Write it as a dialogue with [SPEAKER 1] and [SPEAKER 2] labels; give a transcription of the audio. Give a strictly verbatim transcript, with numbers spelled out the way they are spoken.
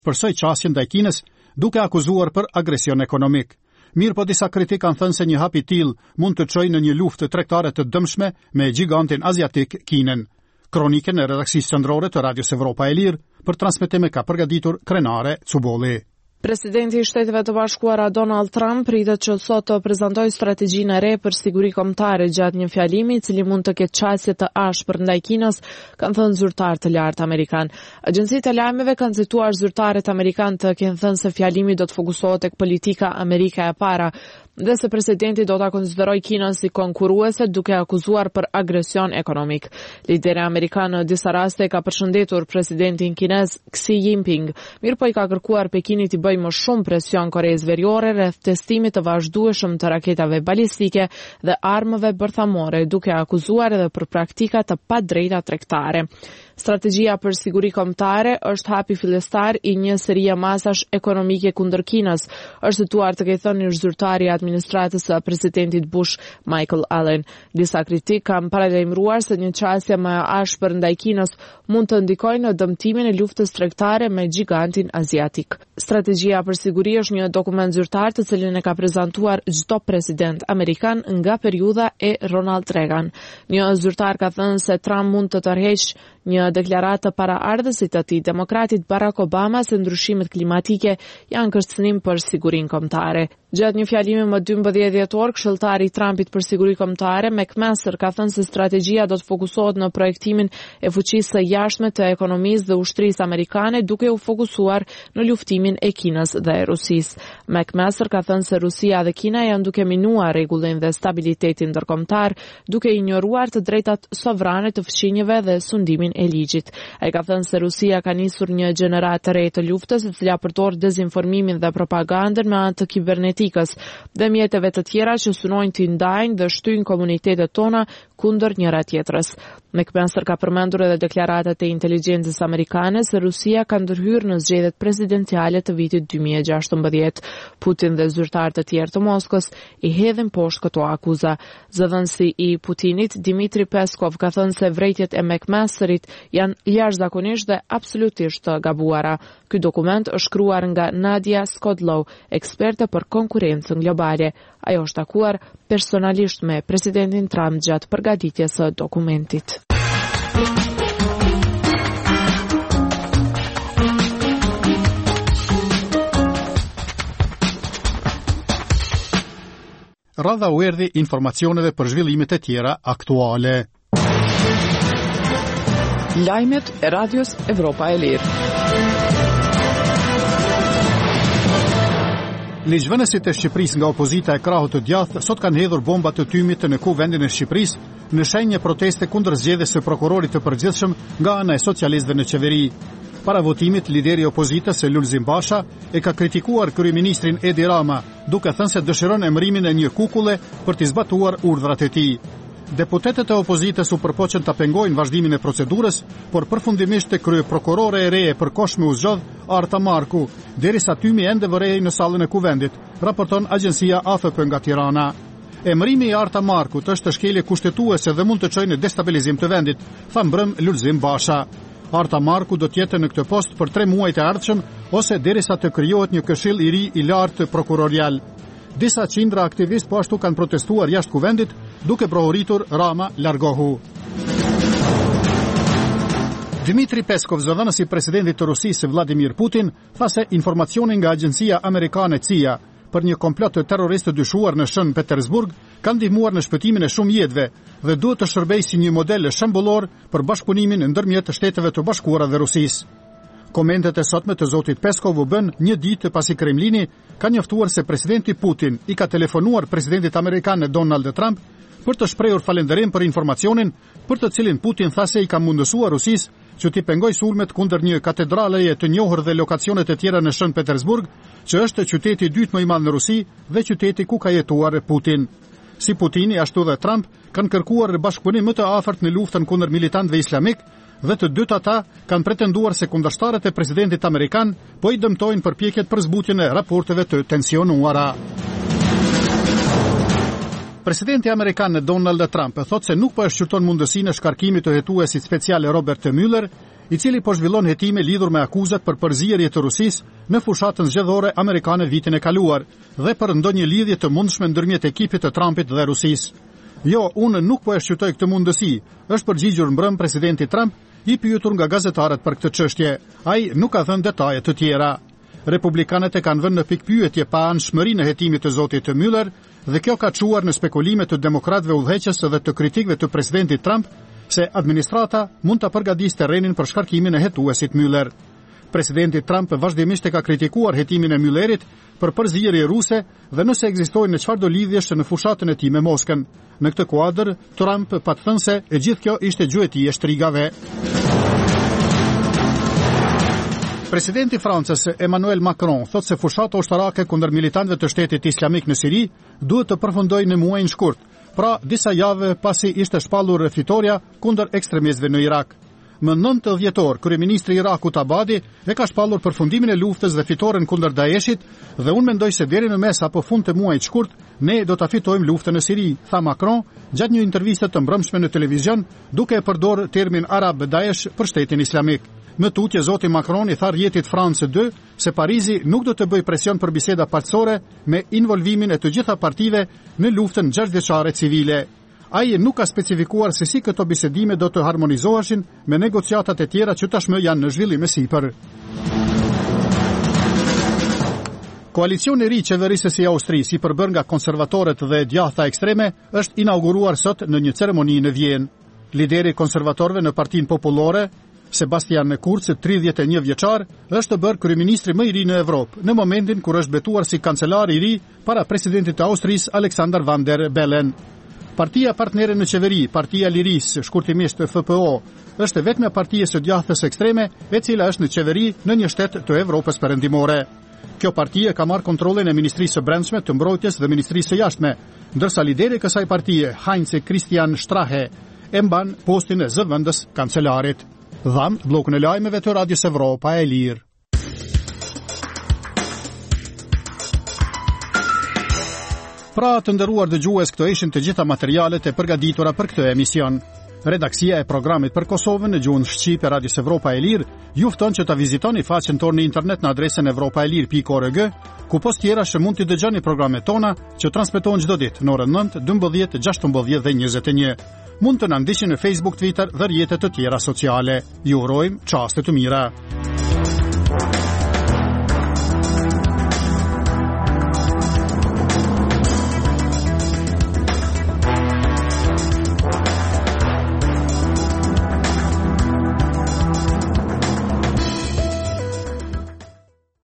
[SPEAKER 1] përsoj qasjen ndaj Kinës, duke akuzuar për agresion ekonomik. Mirë po disa kritik kanë thënë se një hap i tillë mund të çojë në një luftë tregtare të dëmshme me gigantin aziatik Kinën. Kronikën e redaksisë qendrore të Radios Evropa e Lirë për transmetim e ka përgatitur Krenare Cubolli.
[SPEAKER 2] Presidenti i Shteteve të Bashkuara Donald Trump pritet që sot të prezantojë strategjinë e re për siguri kombëtare gjatë një fjalimi i cili mund të ketë qasje të ashpër ndaj Kinës, kanë thënë zyrtar të lartë amerikan. Agjencitë e lajmeve kanë cituar zyrtarët amerikan të kenë thënë se fjalimi do të fokusohet tek politika Amerika e para, dhe se presidenti do ta konsiderojë Kinën si konkurruese duke akuzuar për agresion ekonomik. Lideri amerikan në disa raste ka përshëndetur presidentin kinez Xi Jinping, mirë po i ka kërkuar Pekinit të bëjë më shumë presion Koreas Veriore rreth testimit të vazhdueshëm të raketave balistike dhe armëve bërthamore, duke akuzuar edhe për praktika të padrejta tregtare. Strategjia për siguri kombëtare është hapi fillestar i një serie masash ekonomike kundër Kinës, është tuar të ketë thënë zyrtari i administratës së presidentit Bush, Michael Allen. Disa kritik kanë paralajmëruar se një qasje më e ashpër ndaj Kinës mund të ndikojë në dëmtimin e luftës tregtare me gigantin aziatik. Strategjia për siguri është një dokument zyrtar të cilin e ka prezantuar çdo president amerikan nga periudha e Ronald Reagan. Një zyrtar ka thënë se Trump mund të tërheqë një deklaratë të paraardhësit të tij demokratit Barack Obama se ndryshimet klimatike janë kërcënim për sigurinë kombëtare. Gjatë një fjalimi më dymbëdhjetë dhjetor, këshilltari i Trumpit për siguri kombëtare, McMaster, ka thënë se strategjia do të fokusohet në projektimin e fuqisë së jashtme të ekonomisë dhe ushtrisë amerikane, duke u fokusuar në luftimin e Kinës dhe e Rusisë. McMaster ka thënë se Rusia dhe Kina janë duke minuar rregullin dhe stabilitetin ndërkombëtar, duke injoruar të drejtat sovrane të fqinjëve dhe sundimin e ligjit. Ai ka thënë se Rusia ka nisur një gjenerat të re të luftës, e cila përdor dezinformimin dhe propagandën me anë të kibernetikës dhe mjeteve të tjera që synojnë të ndajnë dhe shtyjnë komunitetet tona kundër njëra tjetrës. McMaster ka përmendur edhe deklaratat e inteligjencës amerikane se Rusia ka ndërhyrë në zgjedhjet presidenciale të vitit dy mijë e gjashtëmbëdhjetë. Putin dhe zyrtar të tjerë të Moskës i hedhin poshtë këto akuza. Zëdhënësi i Putinit, Dmitri Peskov, ka thënë se vërejtjet e McMasterit janë jashtëzakonisht dhe absolutisht të gabuara. Ky dokument është shkruar nga Nadia Skodlow, eksperte për konkurrencën globale. Ajo është takuar personalisht me presidentin Trump gjatë përgatitjes së dokumentit.
[SPEAKER 1] Radha u erdhi informacioneve për zhvillimet e tjera aktuale.
[SPEAKER 2] Lajmet e Radios Evropa e Lirë.
[SPEAKER 1] Ligjvënësit e Shqipërisë nga opozita e krahut të djathtë sot kanë hedhur bomba të tymit në ku vendin e Shqipërisë në shenjë proteste kundër zgjedhjes së prokurorit të përgjithshëm nga ana e socialistëve në qeveri. Para votimit, lideri i opozitës Lulzim Basha e ka kritikuar kryeministrin Edi Rama, duke thënë se dëshiron emërimin e një kukulle për të zbatuar urdhrat e tij. Deputetët e opozitës u përpoqën ta pengojnë vazhdimin e procedurës, por përfundimisht te kryeprokurore e re e përkohshme u zgjodh Arta Marku, derisa tymi ende vërejë në sallën e kuvendit, raporton agjencia A F P nga Tirana. Emërimi i Arta Markut është shkelje kushtetuese dhe mund të çojë në destabilizim të vendit, tha mbrëm Lulzim Basha. Arta Marku do të jetë në këtë post për tre muajt e ardhshëm ose derisa të krijohet një këshill i ri i lartë prokurorial. Disa qindra aktivistë po ashtu kanë protestuar jashtë kuvendit, duke brohuritur Rama largohu. Dmitri Peskov, zëdhënësi i presidentit të Rusisë Vladimir Putin, tha se informacionin nga agjencia amerikane C I A për një komplot të terroristë dyshuar në Shën Petersburg kanë ndihmuar në shpëtimin e shumë jetëve dhe duhet të shërbejë si një model shembullor për bashkëpunimin ndërmjet Shteteve të Bashkuara dhe Rusisë. Komentet e sotme të zotit Peskov u bën një ditë pasi Kremlini ka njoftuar se presidenti Putin i ka telefonuar presidentit amerikan Donald Trump për të shprehur falënderim për informacionin për të cilin Putin tha se i ka mundësuar Rusisë që t'i pengoj sulmet kundër një katedraleje të njohur dhe lokacionet e tjera në Shën Petersburg, që është qyteti i dytë më i madh në Rusi dhe qyteti ku ka jetuar Putin. Si Putini, ashtu dhe Trump kanë kërkuar bashkëpunim më të afërt në luftën kundër militantëve islamik dhe të dytë ata kanë pretenduar se kundërshtarët e presidentit amerikan po i dëmtojnë përpjekjet për zbutjen e raporteve të tensionuara. Presidenti amerikan Donald Trump thotë se nuk po e shqyrton mundësinë e shkarkimit të hetuesit special Robert Mueller, i cili po zhvillon hetime lidhur me akuzat për përzierje të Rusisë në fushatën zgjedhore amerikane vitin e kaluar dhe për ndonjë lidhje të mundshme ndërmjet ekipit të Trumpit dhe Rusisë. Jo, unë nuk po e shqytoj këtë mundësi, është përgjigjur mbrëm presidenti Trump, i pyetur nga gazetarët për këtë çështje. Ai nuk ka dhënë detaje të tjera. Republikanët e kanë vënë në pikpyetje pa anshmërinë e hetimit të zotit Mueller dhe kjo ka çuar në spekulime të demokratëve udhëheqës dhe të kritikëve të presidentit Trump se administrata mund të përgatisë terrenin për shkarkimin e hetuesit Mueller. Presidenti Trump vazhdimisht e ka kritikuar hetimin e Muellerit për përzierje ruse dhe nëse ekzistojnë në çfarëdo lidhjesh në fushatën e tij me Moskën. Në këtë kuadër, Trump pat thënë se e gjithë kjo ishte gjueti e shtrigave. Presidenti Francës Emmanuel Macron thot se fushata ushtarake kundër militantëve të Shtetit Islamik në Siri duhet të përfundojë në muajin shkurt, pra disa javë pasi ishte shpallur fitoria kundër ekstremistëve në Irak. Më nëntë dhjetor, kryeministri i Irakut Abadi e ka shpallur përfundimin e luftës dhe fitoren kundër Daeshit dhe unë mendoj se deri në mes apo fund të muajit shkurt ne do ta fitojmë luftën në Siri, tha Macron gjatë një interviste të mbrëmshme në televizion, duke e përdorur termin arab Daesh për Shtetin Islamik. Më tutje zoti Macron i tha rjetit France dy se Parizi nuk do të bëjë presion për biseda paqësore me involvimin e të gjitha partive në luftën gjashtëvjeçare civile. Ai nuk ka specifikuar se si këto bisedime do të harmonizoheshin me negociatat e tjera që tashmë janë në zhvillim e sipër. Koalicioni i ri qeverisës së Austrisë, i përbër nga konservatorët dhe djathta ekstreme, është inauguruar sot në një ceremoni në Vjenë. Lideri i konservatorëve në Partinë Popullore, Sebastian Kurz, tridhjetë e një vjeçar, është bërë kryeministri më i ri në Evropë, në momentin kur është betuar si kancelar i ri para presidentit të Austrisë Alexander Van der Bellen. Partia partnere në qeveri, Partia Liris, shkurtimisht F P O, është vetëm partia së djathtës ekstreme e cila është në qeveri në një shtet të Evropës perëndimore. Kjo partie ka marrë kontrollin e Ministrisë së Brendshme, të Mbrojtjes dhe Ministrisë së Jashtme, ndërsa lideri i kësaj partie, Heinz Christian Strache, e mban postin e zëvendës kancelarit. Dham bllokun e lajmeve të Radios Evropa e Lirë. Pra të nderuar dëgjues, këto ishin të gjitha materialet e përgatitura për këtë emision. Redaksia e programit për Kosovën në gjuhën shqipe Radios Evropa e Lirë ju fton që ta vizitoni faqen tonë në internet në adresën evropaelir pikë org, ku post tjera që mund të dëgjoni programet tona që transmetohen çdo ditë në orën nëntë, dymbëdhjetë, gjashtëmbëdhjetë dhe njëzet e një. Mund të na ndiqni në Facebook, Twitter dhe rrjetet të tjera sociale. Ju urojmë çaste të mira.